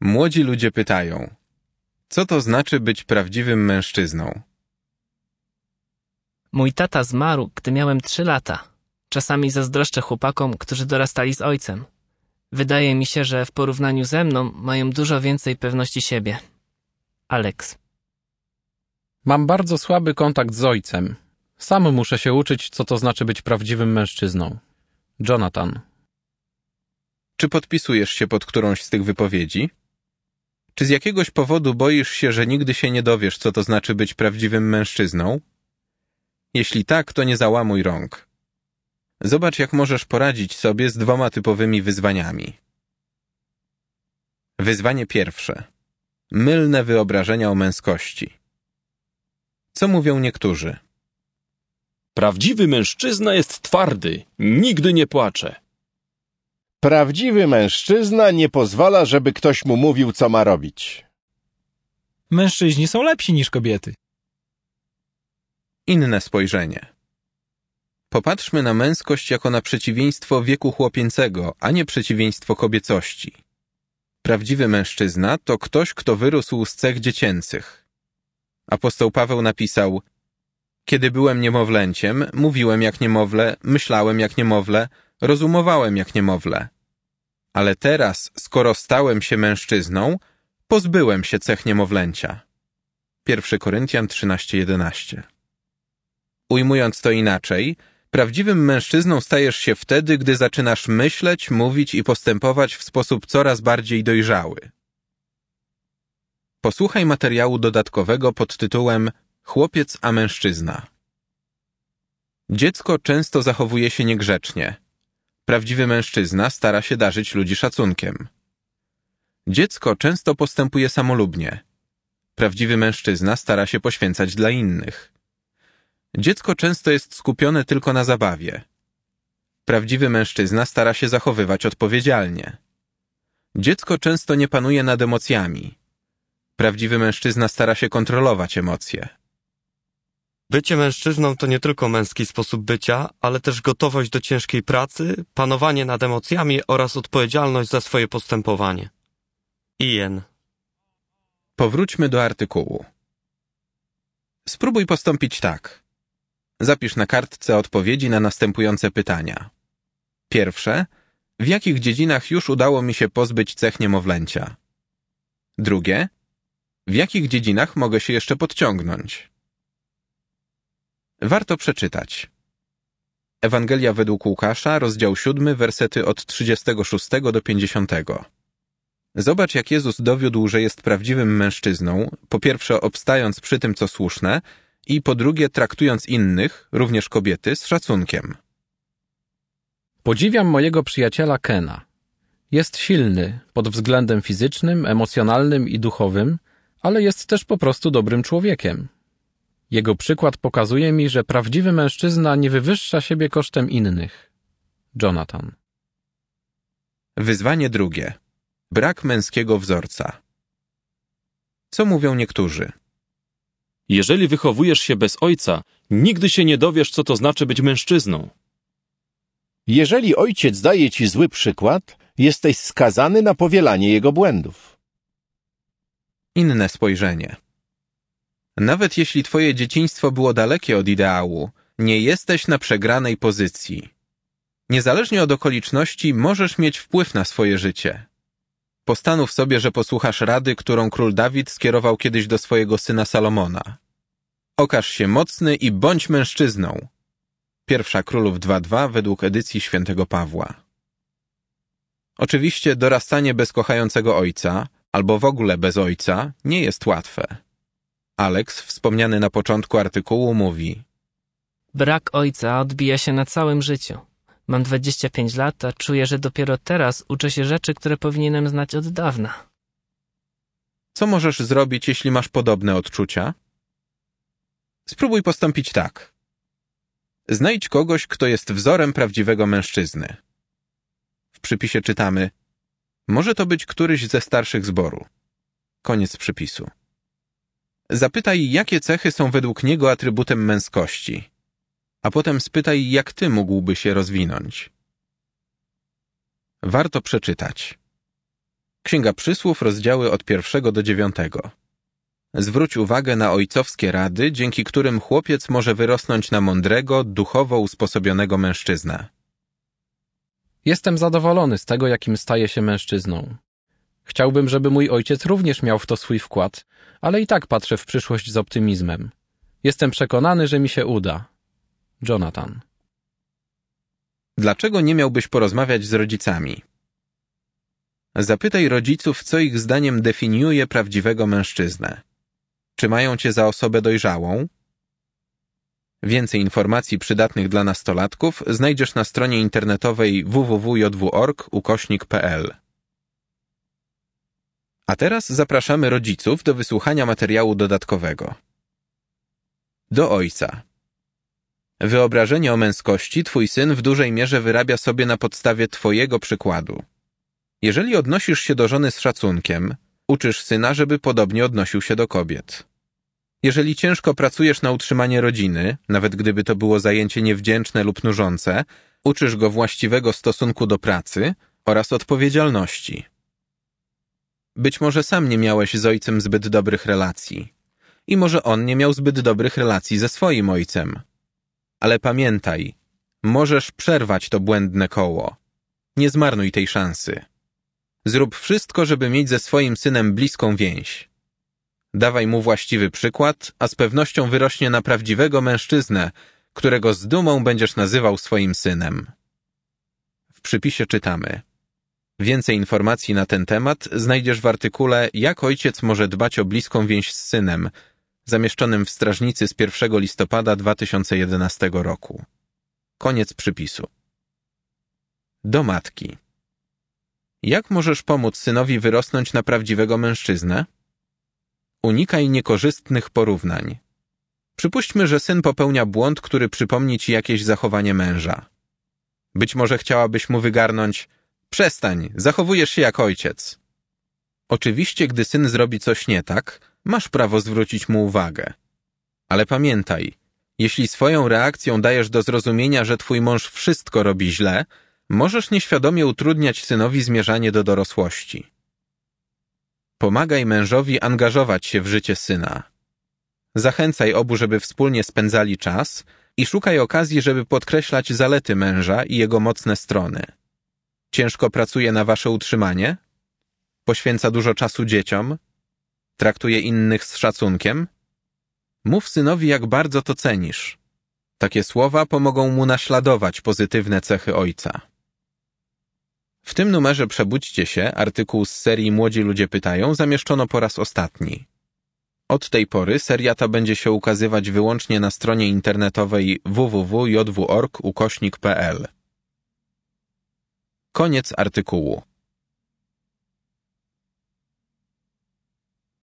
Młodzi ludzie pytają, co to znaczy być prawdziwym mężczyzną? Mój tata zmarł, gdy miałem 3 lata. Czasami zazdroszczę chłopakom, którzy dorastali z ojcem. Wydaje mi się, że w porównaniu ze mną mają dużo więcej pewności siebie. Alex. Mam bardzo słaby kontakt z ojcem. Sam muszę się uczyć, co to znaczy być prawdziwym mężczyzną. Jonathan. Czy podpisujesz się pod którąś z tych wypowiedzi? Czy z jakiegoś powodu boisz się, że nigdy się nie dowiesz, co to znaczy być prawdziwym mężczyzną? Jeśli tak, to nie załamuj rąk. Zobacz, jak możesz poradzić sobie z 2 typowymi wyzwaniami. Wyzwanie pierwsze. Mylne wyobrażenia o męskości. Co mówią niektórzy? Prawdziwy mężczyzna jest twardy, nigdy nie płacze. Prawdziwy mężczyzna nie pozwala, żeby ktoś mu mówił, co ma robić. Mężczyźni są lepsi niż kobiety. Inne spojrzenie. Popatrzmy na męskość jako na przeciwieństwo wieku chłopięcego, a nie przeciwieństwo kobiecości. Prawdziwy mężczyzna to ktoś, kto wyrósł z cech dziecięcych. Apostoł Paweł napisał: Kiedy byłem niemowlęciem, mówiłem jak niemowlę, myślałem jak niemowlę, rozumowałem jak niemowlę. Ale teraz, skoro stałem się mężczyzną, pozbyłem się cech niemowlęcia. 1 Koryntian 13:11. Ujmując to inaczej, prawdziwym mężczyzną stajesz się wtedy, gdy zaczynasz myśleć, mówić i postępować w sposób coraz bardziej dojrzały. Posłuchaj materiału dodatkowego pod tytułem Chłopiec a mężczyzna. Dziecko często zachowuje się niegrzecznie. Prawdziwy mężczyzna stara się darzyć ludzi szacunkiem. Dziecko często postępuje samolubnie. Prawdziwy mężczyzna stara się poświęcać dla innych. Dziecko często jest skupione tylko na zabawie. Prawdziwy mężczyzna stara się zachowywać odpowiedzialnie. Dziecko często nie panuje nad emocjami. Prawdziwy mężczyzna stara się kontrolować emocje. Bycie mężczyzną to nie tylko męski sposób bycia, ale też gotowość do ciężkiej pracy, panowanie nad emocjami oraz odpowiedzialność za swoje postępowanie. Ian. Powróćmy do artykułu. Spróbuj postąpić tak. Zapisz na kartce odpowiedzi na następujące pytania. Pierwsze. W jakich dziedzinach już udało mi się pozbyć cech niemowlęcia? Drugie. W jakich dziedzinach mogę się jeszcze podciągnąć? Warto przeczytać. Ewangelia według Łukasza, rozdział 7, wersety od 36 do 50. Zobacz, jak Jezus dowiódł, że jest prawdziwym mężczyzną, po pierwsze obstając przy tym, co słuszne, i po drugie traktując innych, również kobiety, z szacunkiem. Podziwiam mojego przyjaciela Kena. Jest silny pod względem fizycznym, emocjonalnym i duchowym, ale jest też po prostu dobrym człowiekiem. Jego przykład pokazuje mi, że prawdziwy mężczyzna nie wywyższa siebie kosztem innych. Jonathan. Wyzwanie drugie. Brak męskiego wzorca. Co mówią niektórzy? Jeżeli wychowujesz się bez ojca, nigdy się nie dowiesz, co to znaczy być mężczyzną. Jeżeli ojciec daje ci zły przykład, jesteś skazany na powielanie jego błędów. Inne spojrzenie. Nawet jeśli twoje dzieciństwo było dalekie od ideału, nie jesteś na przegranej pozycji. Niezależnie od okoliczności możesz mieć wpływ na swoje życie. Postanów sobie, że posłuchasz rady, którą król Dawid skierował kiedyś do swojego syna Salomona. Okaż się mocny i bądź mężczyzną. 1 Królów 2:2 według edycji świętego Pawła. Oczywiście dorastanie bez kochającego ojca, albo w ogóle bez ojca, nie jest łatwe. Alex, wspomniany na początku artykułu, mówi: Brak ojca odbija się na całym życiu. Mam 25 lat, a czuję, że dopiero teraz uczę się rzeczy, które powinienem znać od dawna. Co możesz zrobić, jeśli masz podobne odczucia? Spróbuj postąpić tak. Znajdź kogoś, kto jest wzorem prawdziwego mężczyzny. W przypisie czytamy: może to być któryś ze starszych zboru. Koniec przypisu. Zapytaj, jakie cechy są według niego atrybutem męskości, a potem spytaj, jak ty mógłby się rozwinąć. Warto przeczytać. Księga Przysłów, rozdziały od 1 do 9. Zwróć uwagę na ojcowskie rady, dzięki którym chłopiec może wyrosnąć na mądrego, duchowo usposobionego mężczyznę. Jestem zadowolony z tego, jakim staje się mężczyzną. Chciałbym, żeby mój ojciec również miał w to swój wkład, ale i tak patrzę w przyszłość z optymizmem. Jestem przekonany, że mi się uda. Jonathan. Dlaczego nie miałbyś porozmawiać z rodzicami? Zapytaj rodziców, co ich zdaniem definiuje prawdziwego mężczyznę. Czy mają cię za osobę dojrzałą? Więcej informacji przydatnych dla nastolatków znajdziesz na stronie internetowej www.jw.org/pl. A teraz zapraszamy rodziców do wysłuchania materiału dodatkowego. Do ojca. Wyobrażenie o męskości twój syn w dużej mierze wyrabia sobie na podstawie twojego przykładu. Jeżeli odnosisz się do żony z szacunkiem, uczysz syna, żeby podobnie odnosił się do kobiet. Jeżeli ciężko pracujesz na utrzymanie rodziny, nawet gdyby to było zajęcie niewdzięczne lub nużące, uczysz go właściwego stosunku do pracy oraz odpowiedzialności. Być może sam nie miałeś z ojcem zbyt dobrych relacji. I może on nie miał zbyt dobrych relacji ze swoim ojcem. Ale pamiętaj, możesz przerwać to błędne koło. Nie zmarnuj tej szansy. Zrób wszystko, żeby mieć ze swoim synem bliską więź. Dawaj mu właściwy przykład, a z pewnością wyrośnie na prawdziwego mężczyznę, którego z dumą będziesz nazywał swoim synem. W przypisie czytamy: więcej informacji na ten temat znajdziesz w artykule Jak ojciec może dbać o bliską więź z synem, zamieszczonym w Strażnicy z 1 listopada 2011 roku. Koniec przypisu. Do matki. Jak możesz pomóc synowi wyrosnąć na prawdziwego mężczyznę? Unikaj niekorzystnych porównań. Przypuśćmy, że syn popełnia błąd, który przypomni ci jakieś zachowanie męża. Być może chciałabyś mu wygarnąć: przestań, zachowujesz się jak ojciec. Oczywiście, gdy syn zrobi coś nie tak, masz prawo zwrócić mu uwagę. Ale pamiętaj, jeśli swoją reakcją dajesz do zrozumienia, że twój mąż wszystko robi źle, możesz nieświadomie utrudniać synowi zmierzanie do dorosłości. Pomagaj mężowi angażować się w życie syna. Zachęcaj obu, żeby wspólnie spędzali czas i szukaj okazji, żeby podkreślać zalety męża i jego mocne strony. Ciężko pracuje na wasze utrzymanie? Poświęca dużo czasu dzieciom? Traktuje innych z szacunkiem? Mów synowi, jak bardzo to cenisz. Takie słowa pomogą mu naśladować pozytywne cechy ojca. W tym numerze Przebudźcie się, artykuł z serii Młodzi ludzie pytają, zamieszczono po raz ostatni. Od tej pory seria ta będzie się ukazywać wyłącznie na stronie internetowej www.jw.org/pl. Koniec artykułu.